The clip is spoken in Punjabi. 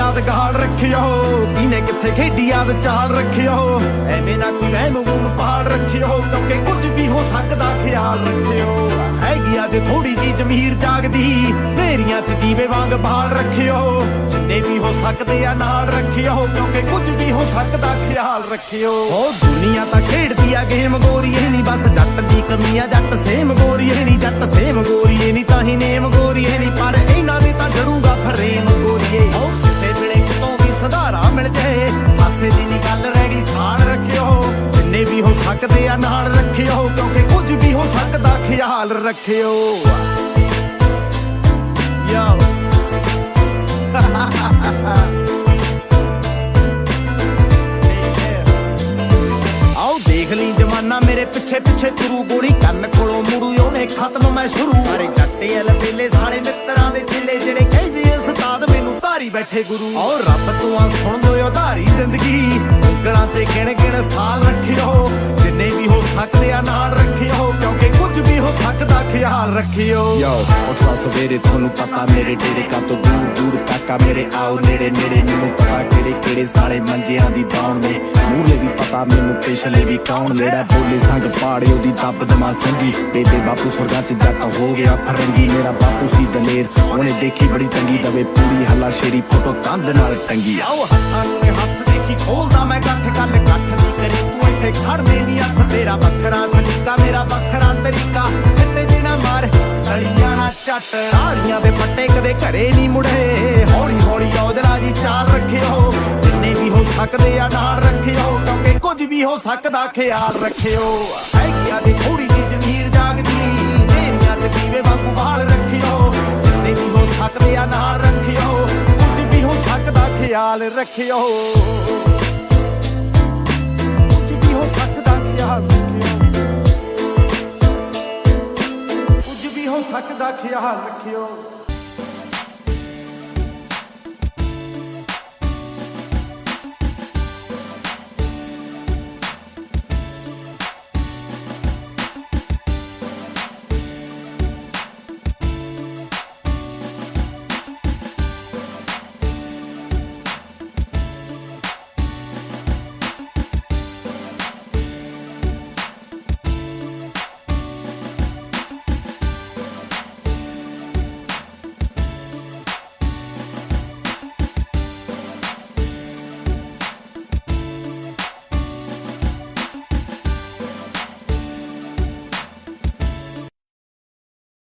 यादगार रखियो इने किथे खेडी याद चाल रखियो एवें ना कोई वहम वूम पाल रखियो क्योंकि कुछ भी हो सकदा ख्याल रखियो हैगी अज थोड़ी जी जमीर जागदी मेरियां च दीवे वांग बाल रखियो जिन्ने भी हो सकदे आ नाल रखियो क्योंकि कुछ भी हो सकदा ख्याल रखियो ओ दुनिया तां खेडदी आ गेम गोरीए नी बस जट दी कमी आ जट सेम गोरीए नी जट सेम गोरीए नी तां ही नेम गोरीए नी पर इन्हां दी तां जड़ूगा फरेम गोरीए ओ किसे वेले कितों भी सधारा मिल जाए हासे दी नी गल रह गई ठाण रखियो जिन्ने भी हो सकदे आ नाल रखियो क्योंकि कुछ भी हो सकदा ख्याल रखियो यो आओ देख ली जमाना मेरे पिछे पिछे तुरू गोली कन्न कोलों मुड़ू ओने खत्म मैं शुरू सारे जट्टे अल वेले साले मित्रां दे चिल्ले जेड़े कहंदे उस्ताद मैनू धारी बैठे गुरु और रब तू आ सुन दो उधारी जिंदगी ਉਂਗਲਾਂ ਤੇ ਗਿਣ ਗਿਣ ਸਾਲ ਰੱਖਿਓ ਜਿੰਨੇ ਵੀ ਹੋ ਸਕਦੇ ਆ ਨਾਲ ਰੱਖਿਓ ਕਿਉਂਕਿ ਕੁਝ ਵੀ ਹੋ ਸਕਦਾ ਖਿਆਲ ਰੱਖਿਓ ਯੋ ਉਠਾ ਸਵੇਰੇ ਤੁਹਾਨੂੰ ਪਤਾ ਮੇਰੇ ਡੇਰੇ ਕਾ ਤੋਂ ਦੂਰ ਦੂਰ ਤੱਕ ਆ ਮੇਰੇ ਆਓ ਨੇੜੇ ਨੇੜੇ ਮੈਨੂੰ ਪਤਾ ਕਿਹੜੇ ਕਿਹੜੇ ਸਾਲੇ ਮੰਜਿਆਂ ਦੀ ਦੌਣ ਨੇ ਮੂਹਰੇ ਵੀ ਪਤਾ ਮੈਨੂੰ ਪਿਛਲੇ ਵੀ ਕੌਣ ਜਿਹੜਾ ਬੋਲੇ ਸੰਗ ਪਾੜਿਓ ਦੀ ਦੱਬ ਦਮਾ ਸੰਗੀ ਬੇਬੇ ਬਾਪੂ ਸੁਰਗਾਂ ਚ ਜੱਟ ਹੋ ਗਿਆ ਫਰੰਗੀ ਮੇਰਾ ਬਾਪੂ ਸੀ ਦਲੇਰ ਉਹਨੇ ਦੇਖੀ ਬੜੀ ਤੰਗੀ ਦਵੇ ਪੂਰੀ ਹੱਲਾ ਸ਼ੇਰੀ ਫੋਟੋ ਕੰਧ ਨਾਲ ਟੰਗੀ ਆਓ ਹੱਥਾਂ ਨੂੰ ਹੱਥ ਦੇਖੀ ਖੋਲਦਾ ਮੈਂ ਗੱਠ ਗੱਲ ਗੱਠ ਨਹੀਂ ਕਰੀ ਤੂੰ ਇੱਥੇ ਖੜਦੇ ਨਹੀਂ ਅੱਖ ਤੇਰਾ ਵੱਖਰਾ ਸਲੀਕਾ ਮੇਰਾ ਵੱਖਰਾ ਤਰੀਕਾ ਛੱਡੇ ਜਿਨਾ ਮਾਰ ਗਲੀਆਂ ਨਾ ਝੱਟ ਤਾੜੀਆਂ ਦੇ ਪੱਟੇ ਕਦੇ ਘਰੇ ਨਹੀਂ ਮੁੜੇ ਹੌਲੀ ਹੌਲੀ ਔਜਲਾ ਜੀ ਚਾਲ ਰੱਖਿਓ ਜਿੰਨੇ ਵੀ ਹੋ ਸਕਦੇ ਆ ਨਾਲ ਰੱਖਿਓ ਕਿਉਂਕਿ ਕੁਝ ਵੀ ਹੋ ਸਕਦਾ ਖਿਆਲ ਰੱਖਿਓ ਹੈਗੀ ਆ ਦੀ ਥੋੜੀ ਜੀ ਜ਼ਮੀਰ ਜਾਗਦੀ ਮੇਰੀਆਂ ਚ ਦੀਵੇ ਵਾਂਗੂ ਬਾਲ ਰੱਖਿਓ ਜਿੰਨੇ ਵੀ ਹੋ ਸਕਦੇ ਆ ਨਾਲ ਰੱਖਿਓ ਕੁਝ ਵੀ ਹੋ ਸਕਦਾ ਖਿਆਲ ਰੱਖਿਓ ਹੋ ਸਕਦਾ ਖਿਆਲ ਰੱਖਿਓ ਕੁਝ ਵੀ ਹੋ ਸਕਦਾ ਖਿਆਲ ਰੱਖਿਓ